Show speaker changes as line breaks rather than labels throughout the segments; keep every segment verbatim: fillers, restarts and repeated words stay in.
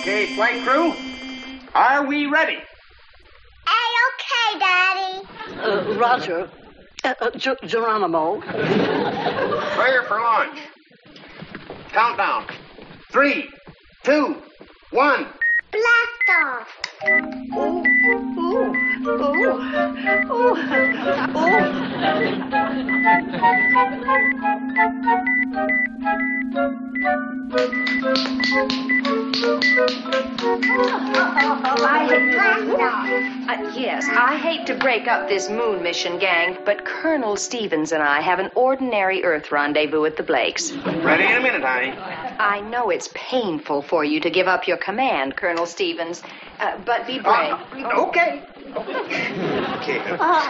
Okay, flight crew, are we ready?
A-okay, Daddy.
Uh, Roger. Uh, uh, G- Geronimo.
Clear for launch. Countdown. Three, two, one.
Blast off.
Ooh, ooh, ooh, ooh,
I hate,
Blast off.
uh, yes, I hate to break up this moon mission, gang, but Colonel Stevens and I have an ordinary Earth rendezvous at the Blakes.
Ready in a minute, honey.
I know it's painful for you to give up your command, Colonel Stevens, uh, but be brave.
Uh, okay. Okay.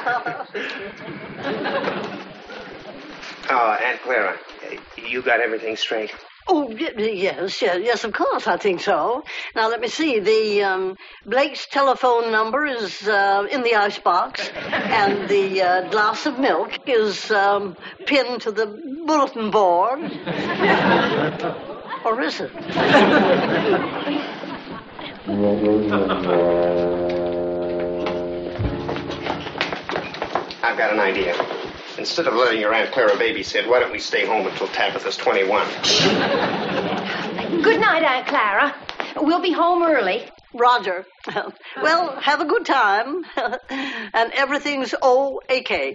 Oh, Aunt Clara, you got everything straight?
Oh, y- yes, yes, yes, of course, I think so. Now, let me see. The um, Blake's telephone number is uh, in the icebox, and the uh, glass of milk is um, pinned to the bulletin board. Or is it?
I've got an idea. Instead of letting your Aunt Clara babysit, why don't we stay home until Tabitha's twenty-one?
Good night, Aunt Clara. We'll be home early.
Roger. Well, have a good time. And everything's O-A-K.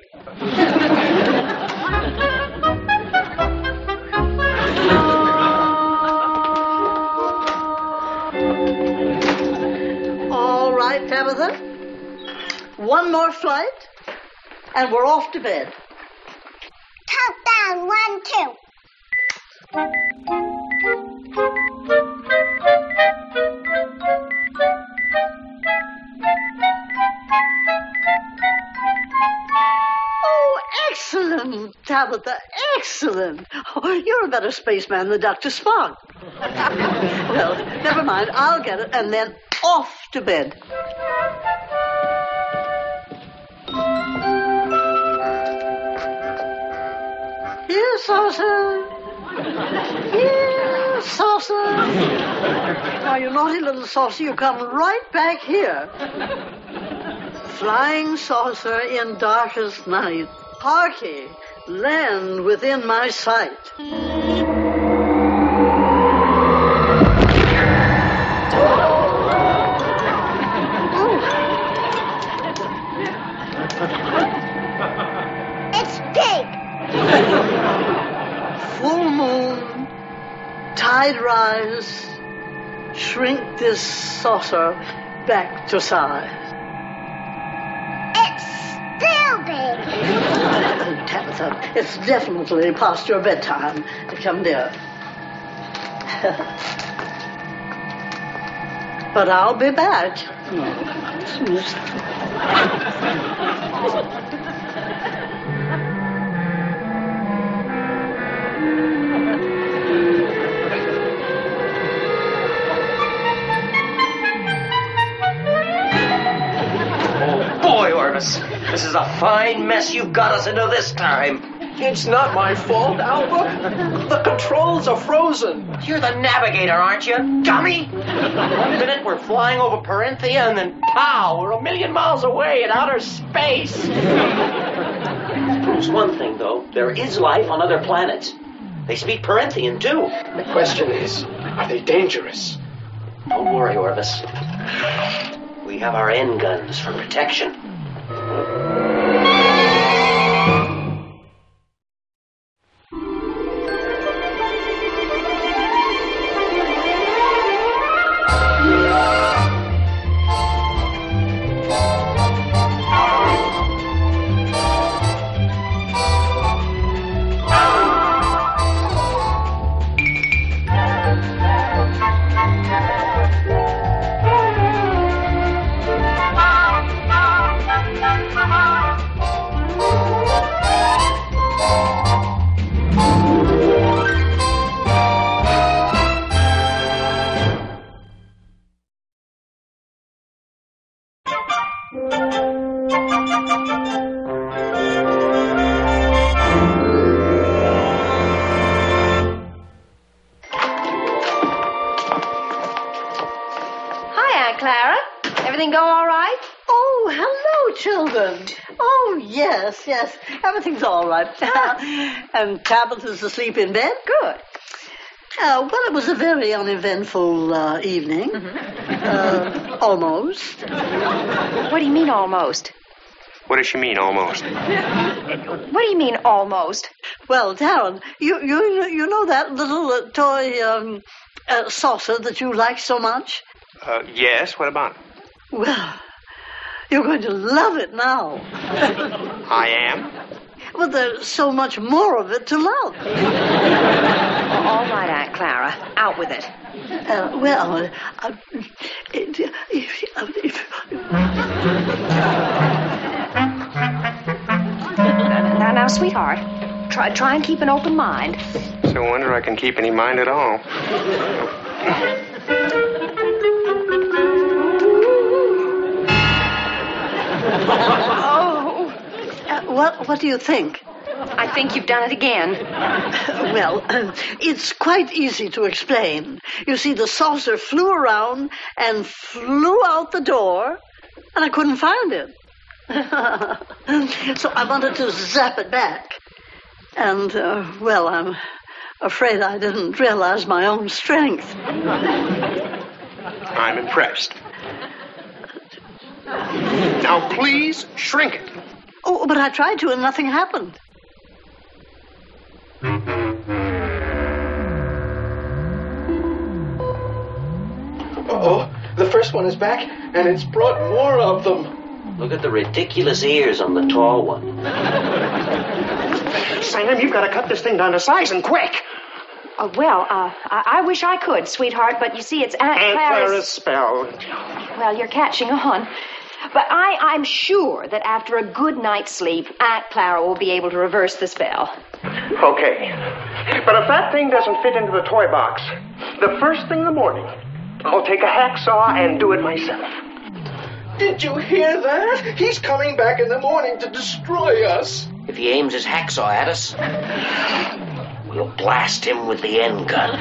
All right, Tabitha. One more flight, and we're off to bed.
Countdown. One, two.
Oh, excellent, Tabitha, excellent. Oh, you're a better spaceman than Doctor Spock. Well, never mind, I'll get it, and then off to bed. Here, Saucer. Here, Saucer. Now, you naughty little saucer, you come right back here. Flying saucer in darkest night. Harky, land within my sight.
It's big.
Full moon, tide rise, shrink this saucer back to size.
It's still big.
Oh, Tabitha, it's definitely past your bedtime. Come, dear. But I'll be back.
Boy, Orvis, this is a fine mess you've got us into this time.
It's not my fault, Albert. The controls are frozen.
You're the navigator, aren't you, dummy? One minute we're flying over Parenthea, and then pow, we're a million miles away in outer space. Proves one thing, though. There is life on other planets. They speak Parenthian, too.
The question is, are they dangerous?
Don't worry, Orvis. We have our N guns for protection.
Bye.
Stephen! Oh, yes, yes. Everything's all right. And Tabitha's asleep in bed?
Good.
Uh, well, it was a very uneventful uh, evening.
Mm-hmm.
Uh, almost.
What do you mean, almost?
What does she mean, almost?
What do you mean, almost?
Well, Darren, you you you know that little uh, toy um, uh, saucer that you like so much?
Uh, yes, what about it?
Well, you're going to love it now.
I am?
Well, there's so much more of it to love.
All right, Aunt Clara. Out with it.
Uh, well, uh, it, if, if,
Now, now, sweetheart, try try and keep an open mind.
It's no wonder I can keep any mind at all.
Oh,
uh, what what do you think?
I think you've done it again.
Well, um, it's quite easy to explain. You see, the saucer flew around and flew out the door, and I couldn't find it. So I wanted to zap it back. And, uh, well, I'm afraid I didn't realize my own strength.
I'm impressed. Now, please shrink it.
Oh, but I tried to, and nothing happened.
Uh-oh, the first one is back, and it's brought more of them.
Look at the ridiculous ears on the tall one.
Sam, you've got to cut this thing down to size and quick.
Oh, well, uh, I, I wish I could, sweetheart, but you see, it's Aunt,
Aunt
Clara's...
Clara's spell.
Well, you're catching on. But I, I'm sure that after a good night's sleep, Aunt Clara will be able to reverse the spell.
Okay. But if that thing doesn't fit into the toy box, the first thing in the morning, I'll take a hacksaw and do it myself.
Did you hear that? He's coming back in the morning to destroy us.
If he aims his hacksaw at us, we'll blast him with the end gun.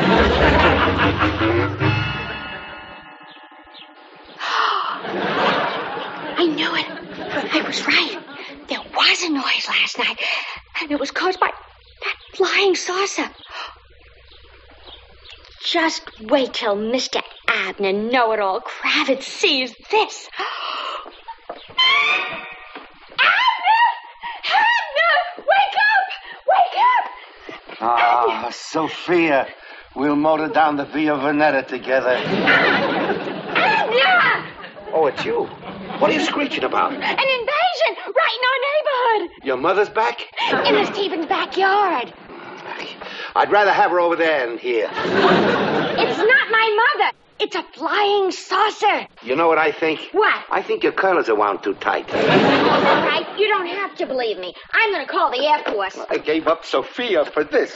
I knew it. I was right. There was a noise last night, and it was caused by that flying saucer. Just wait till Mister Abner Know-It-All Kravitz sees this. Abner! Abner! Wake up! Wake up!
Ah, Sophia. We'll motor down the Via Veneta together.
Abner!
Oh, it's you. What are you screeching about?
An invasion right in our neighborhood.
Your mother's back?
In the Stevens' backyard.
I'd rather have her over there than here.
It's not my mother. It's a flying saucer.
You know what I think?
What?
I think your curlers are wound too tight.
All right, you don't have to believe me. I'm going to call the Air Force.
I gave up Sophia for this.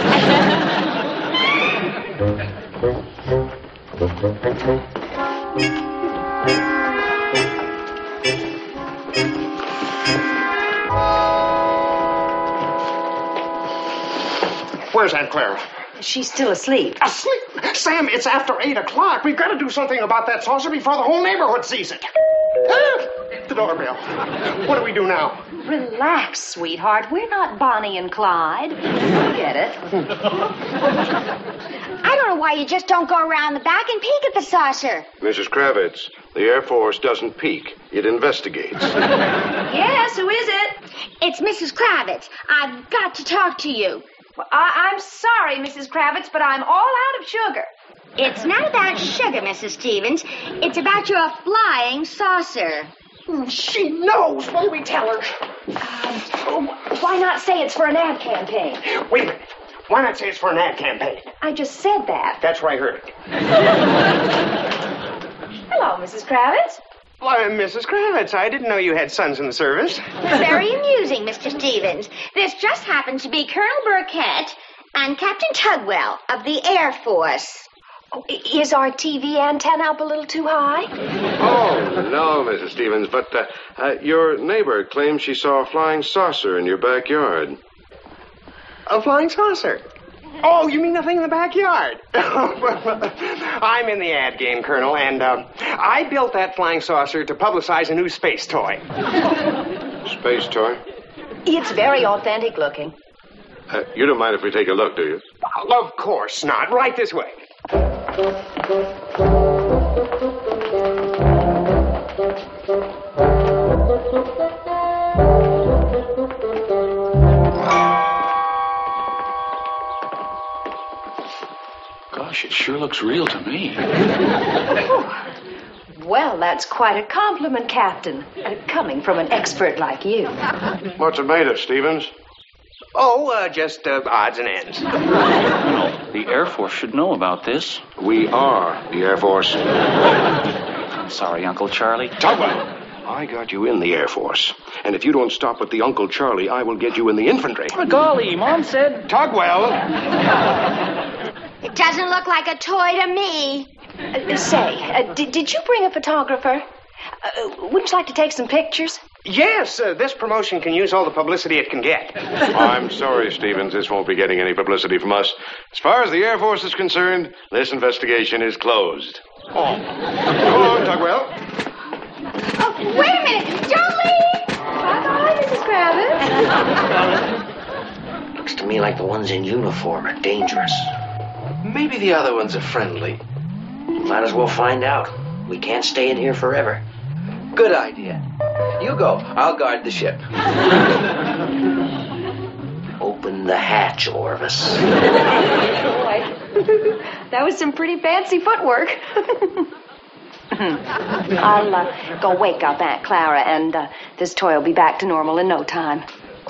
Where's Aunt Clara?
She's still asleep.
Asleep? Sam, it's after eight o'clock. We've got to do something about that saucer before the whole neighborhood sees it. Ah, the doorbell. What do we do now?
Relax, sweetheart. We're not Bonnie and Clyde. You get it.
I don't know why you just don't go around the back and peek at the saucer.
Missus Kravitz, the Air Force doesn't peek. It investigates.
Yes, who is it?
It's Missus Kravitz. I've got to talk to you.
Well, I- I'm sorry, Missus Kravitz, but I'm all out of sugar.
It's not about sugar, Missus Stevens. It's about your flying saucer.
She knows. What do we tell her?
Um, why not say it's for an ad campaign?
Wait a minute. Why not say it's for an ad campaign?
I just said that.
That's where I heard it.
Hello, Missus Kravitz.
Why, Missus Kravitz, I didn't know you had sons in the service.
Very amusing, Mister Stevens. This just happens to be Colonel Burkett and Captain Tugwell of the Air Force.
Oh, is our T V antenna up a little too high?
Oh, no, Missus Stevens, but uh, uh, your neighbor claims she saw a flying saucer in your backyard.
A flying saucer? Oh, you mean the thing in the backyard? I'm in the ad game, Colonel, and uh, I built that flying saucer to publicize a new space toy.
Space toy?
It's very authentic looking.
Uh, you don't mind if we take a look, do you?
Well, of course not. Right this way.
Gosh, it sure looks real to me.
Well, that's quite a compliment, Captain, uh, coming from an expert like you.
What's it made of, Stevens?
Oh, uh, just uh, odds and ends.
Well, the Air Force should know about this.
We are the Air Force.
I'm sorry, Uncle Charlie.
Tugwell! I got you in the Air Force. And if you don't stop with the Uncle Charlie, I will get you in the infantry.
Oh, golly, Mom said...
Tugwell!
It doesn't look like a toy to me.
Uh, say, uh, did, did you bring a photographer? Uh, wouldn't you like to take some pictures?
Yes, uh, this promotion can use all the publicity it can get.
I'm sorry, Stevens. This won't be getting any publicity from us. As far as the Air Force is concerned, this investigation is closed.
Oh. Go on, Tugwell.
Oh, wait a minute. Don't leave.
Bye-bye, Missus Kravitz.
Looks to me like the ones in uniform are dangerous. Maybe the other ones are friendly. Might as well find out. We can't stay in here forever.
Good idea. You go. I'll guard the ship.
Open the hatch, Orvis.
Boy, that was some pretty fancy footwork. I'll uh, go wake up Aunt Clara, and uh, this toy will be back to normal in no time.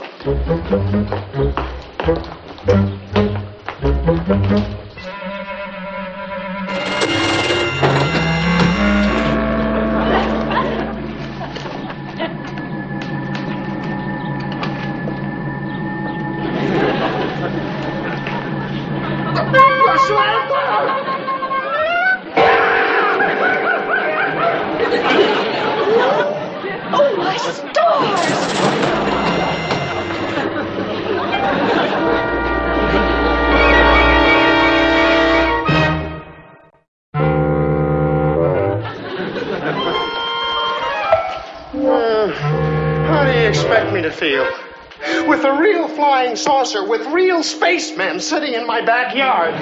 Oh, my stars!
Uh, how do you expect me to feel? With a real flying saucer, with real spacemen sitting in my backyard.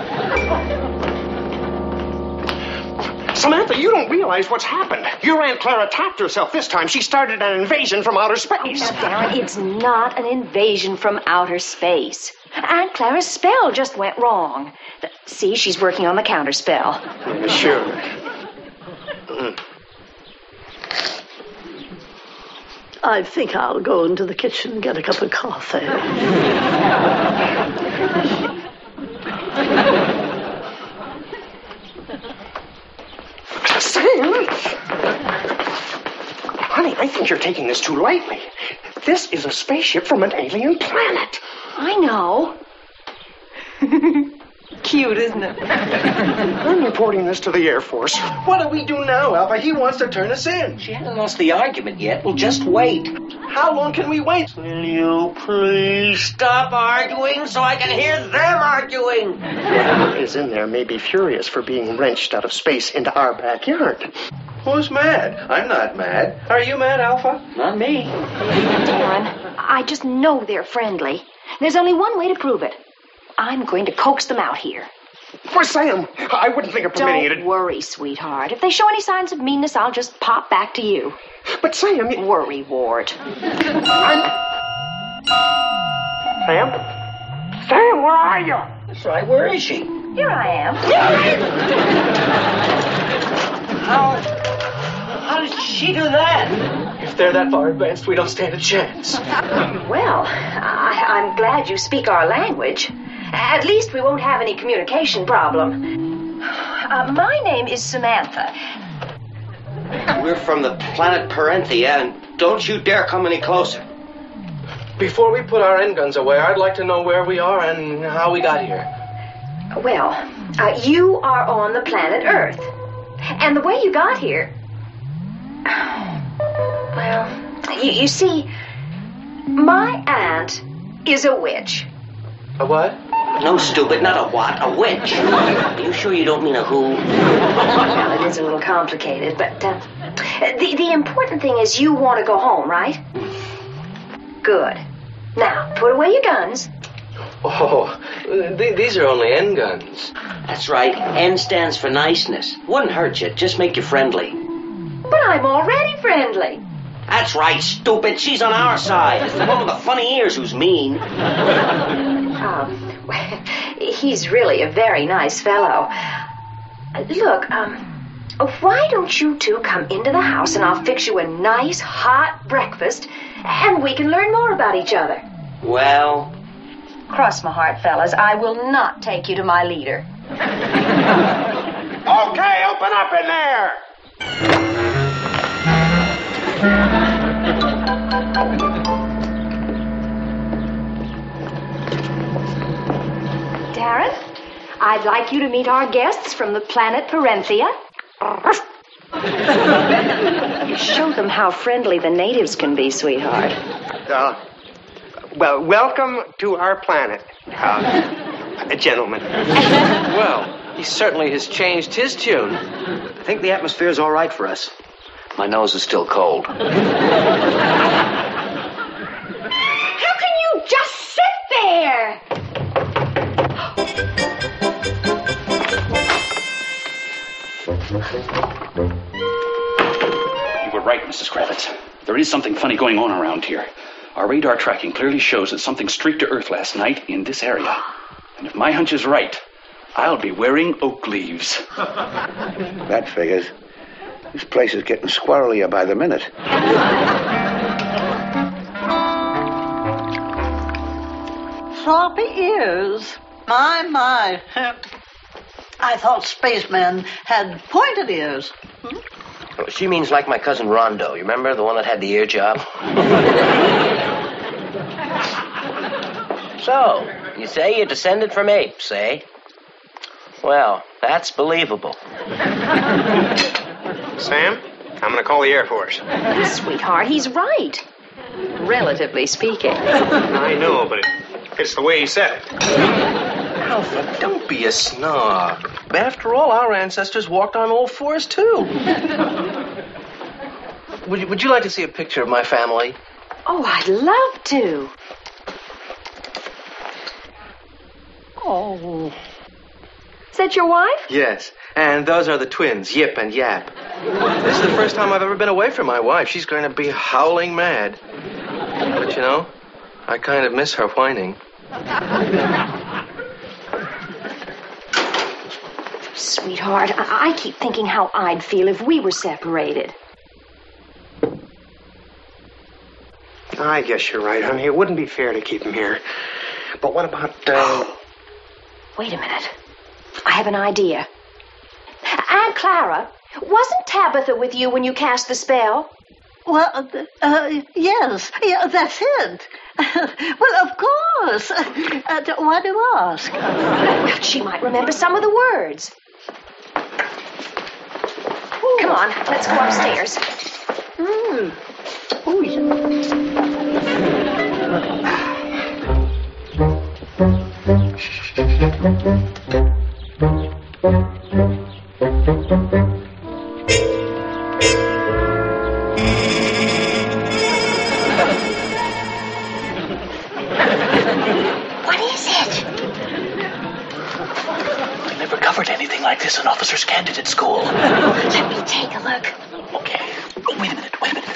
Samantha, you don't realize what's happened. Your Aunt Clara tapped herself this time. She started an invasion from outer space.
Now, Darren, it's not an invasion from outer space. Aunt Clara's spell just went wrong. See, she's working on the counter spell.
Sure.
I think I'll go into the kitchen and get a cup of coffee.
Sam! Honey, I think you're taking this too lightly. This is a spaceship from an alien planet.
I know. Cute, isn't it?
I'm reporting this to the Air Force.
What do we do now, Alpha? He wants to turn us in.
She hasn't lost the argument yet. We'll just wait.
How long can we wait?
Will you please stop arguing so I can hear them arguing?
Whoever is in there may be furious for being wrenched out of space into our backyard.
Who's mad? I'm not mad. Are you mad, Alpha?
Not me.
Darren, I just know they're friendly. There's only one way to prove it. I'm going to coax them out here.
For Sam, I wouldn't think of permitting
Don't
you to...
worry, sweetheart. If they show any signs of meanness, I'll just pop back to you.
But Sam... You...
Worry, Ward.
I'm... Sam? Sam, where are you?
That's right. Where is she?
Here I am.
How... How did she do that?
If they're that far advanced, we don't stand a chance.
Well, I, I'm glad you speak our language. At least we won't have any communication problem. Uh, my name is Samantha.
We're from the planet Parenthea, and don't you dare come any closer.
Before we put our end guns away, I'd like to know where we are and how we got here.
Well, uh, you are on the planet Earth. And the way you got here... Well, you, you see, my aunt is a witch.
A what?
No, stupid, not a what, a which. Are you sure you don't mean a who?
Well, it is a little complicated, but uh, the, the important thing is you want to go home, right? Good. Now, put away your guns.
Oh, th- these are only N guns.
That's right. N stands for niceness. Wouldn't hurt you, just make you friendly.
But I'm already friendly.
That's right, stupid. She's on our side. It's the one with the funny ears who's mean.
Um, he's really a very nice fellow. Uh, Look, um, why don't you two come into the house and I'll fix you a nice hot breakfast and we can learn more about each other.
Well...
Cross my heart, fellas, I will not take you to my leader.
Okay, open up in there.
Darren, I'd like you to meet our guests from the planet Parenthea. You show them how friendly the natives can be, sweetheart.
Uh, well, welcome to our planet, uh, gentlemen.
Well, he certainly has changed his tune.
I think the atmosphere's all right for us. My nose is still cold.
How can you just sit there?
You were right, Missus Kravitz. There is something funny going on around here. Our radar tracking clearly shows that something streaked to Earth last night in this area. And if my hunch is right, I'll be wearing oak leaves.
That figures. This place is getting squirrelier by the minute.
Floppy ears. My, my. I thought spacemen had pointed ears. Hmm?
She means like my cousin Rondo. You remember, the one that had the ear job? So, you say you're descended from apes, eh? Well, that's believable.
Sam, I'm going to call the Air Force.
Sweetheart, he's right. Relatively speaking.
I know, but it, it's the way he said it.
Alfred, don't be a snob. After all, our ancestors walked on all fours, too. Would you, would you like to see a picture of my family?
Oh, I'd love to.
Oh.
Is that your wife?
Yes, and those are the twins, Yip and Yap. This is the first time I've ever been away from my wife. She's going to be howling mad. But, you know, I kind of miss her whining.
Sweetheart, I, I keep thinking how I'd feel if we were separated.
I guess you're right, honey. It wouldn't be fair to keep him here. But what about, uh...
Wait a minute. I have an idea. Aunt Clara, wasn't Tabitha with you when you cast the spell?
Well, uh, uh, yes. Yeah, that's it. Well, of course. Uh, why do you ask?
She might remember some of the words. Come on, let's go upstairs.
Mm. Oh, yeah.
What is it?
I never covered anything like this in officer's candidate school.
Let me take a look.
Okay. Oh, wait a minute, wait a minute.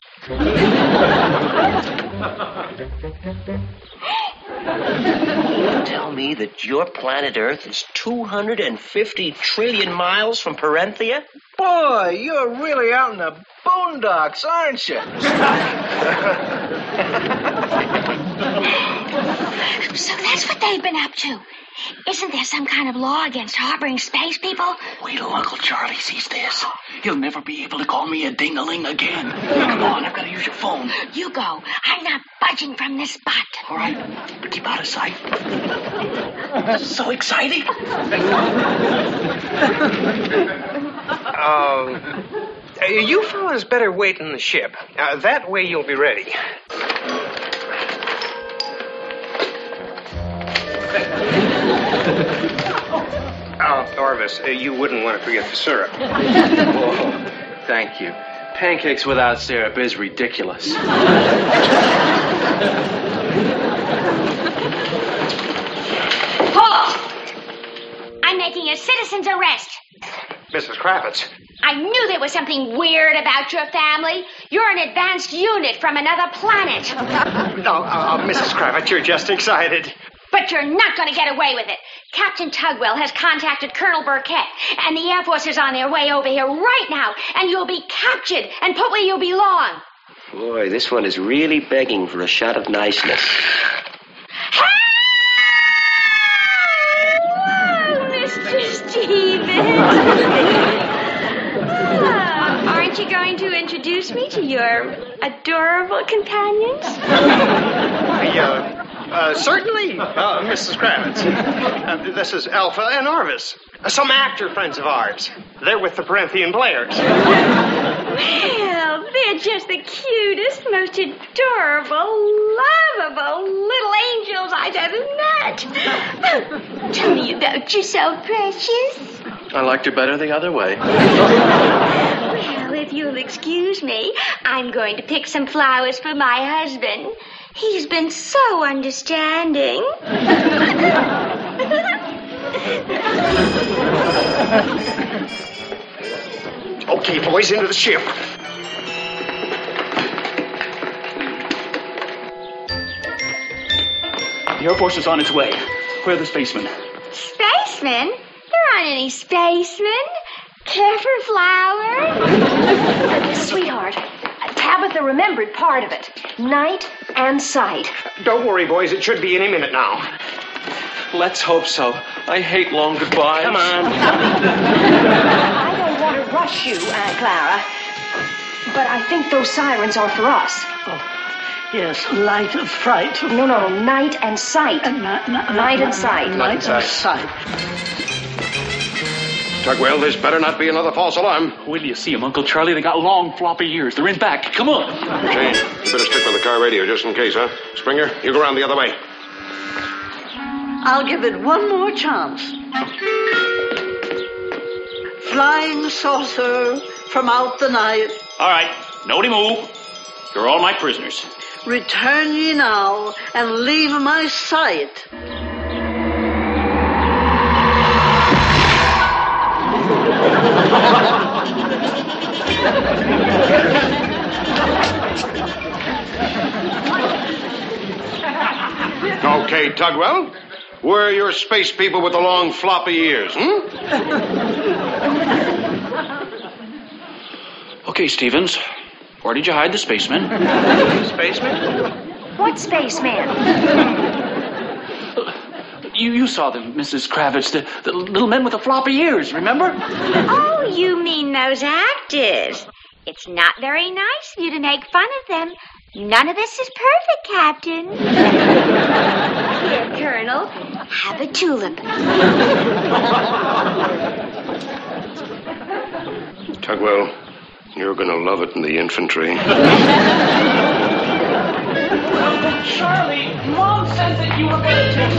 You tell me that your planet Earth is two hundred fifty trillion miles from Parenthea?
Boy, you're really out in the boondocks, aren't you?
So that's what they've been up to. Isn't there some kind of law against harboring space people?
Wait till Uncle Charlie sees this. He'll never be able to call me a ding-a-ling again. Come on, I've got to use your phone.
You go. I'm not budging from this spot.
All right, but keep out of sight. This is so exciting.
Uh, you fellas better wait in the ship. Uh, that way you'll be ready. Orvis, uh, you wouldn't want to forget the syrup.
Oh, thank you. Pancakes without syrup is ridiculous.
Hold! I'm making a citizen's arrest.
Missus Kravitz.
I knew there was something weird about your family. You're an advanced unit from another planet.
No, uh, uh, Missus Kravitz, you're just excited.
But you're not going to get away with it. Captain Tugwell has contacted Colonel Burkett, and the Air Force is on their way over here right now, and you'll be captured and put where you belong.
Boy, this one is really begging for a shot of niceness.
Hello, Mister Stevens. Ah, aren't you going to introduce me to your adorable companions?
I, uh... Uh, certainly, uh, Missus Kravitz. Uh, this is Alpha and Orvis, uh, some actor friends of ours. They're with the Perinthian Blairs.
Well, they're just the cutest, most adorable, lovable little angels I've ever met. Tell me about yourself, precious.
I liked her better the other way.
Well, if you'll excuse me, I'm going to pick some flowers for my husband. He's been so understanding.
Okay, boys, into the ship.
The Air Force is on its way. Where are the spacemen?
Spacemen? There aren't any spacemen. Care for flowers?
Sweetheart, Tabitha remembered part of it. Night and sight.
Don't worry, boys. It should be any minute now.
Let's hope so. I hate long goodbyes.
Come on.
I don't want to rush you, Aunt Clara, but I think those sirens are for us.
Oh, yes, light of fright.
No, no, night and sight.
Uh, na- na-
Night and sight.
Night and sight.
Tugwell, this better not be another false alarm.
Wait till you see them, Uncle Charlie. They got long, floppy ears. They're in back. Come on.
Jane, you better stick with the car radio just in case, huh? Springer, you go around the other way.
I'll give it one more chance. Flying saucer from out the night.
All right. Nobody move. You're all my prisoners.
Return ye now and leave my sight.
Okay, Tugwell. Where are your space people with the long floppy ears, hmm?
Okay, Stevens. Where did you hide the spacemen?
Spaceman?
What spaceman?
You you saw them, Missus Kravitz. The, the little men with the floppy ears, remember?
Oh, you mean those actors. It's not very nice of you to make fun of them. None of this is perfect, Captain. Here, Colonel, have a tulip.
Tugwell, you're gonna love it in the infantry.
Charlie, Mom said that you were going to take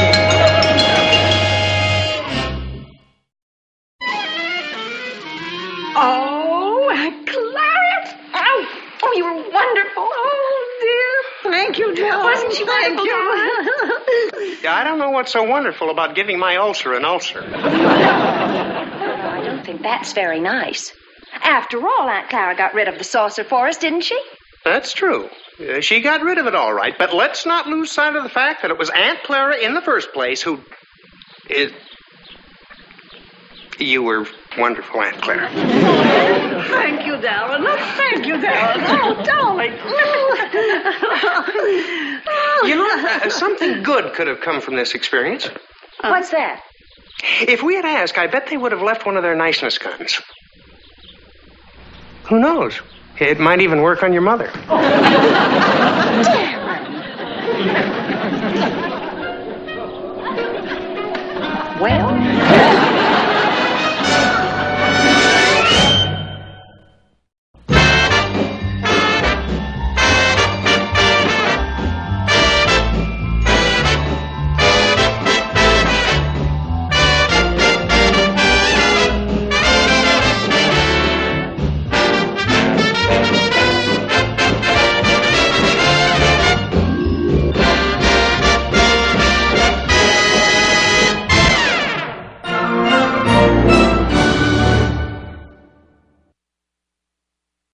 Oh, Clara! Oh, oh, you were wonderful. Oh, dear. Thank you, Joe. Wasn't she wonderful,
Yeah, I don't know what's so wonderful about giving my ulcer an ulcer.
I don't think that's very nice. After all, Aunt Clara got rid of the saucer for us, didn't she?
That's true. Uh, she got rid of it all right, but let's not lose sight of the fact that it was Aunt Clara in the first place who... It... You were wonderful, Aunt Clara.
Thank you, Darren. Oh, thank you, Darren. Oh, darling.
You know, uh, something good could have come from this experience.
What's that?
If we had asked, I bet they would have left one of their niceness guns. Who knows? It might even work on your mother.
Well...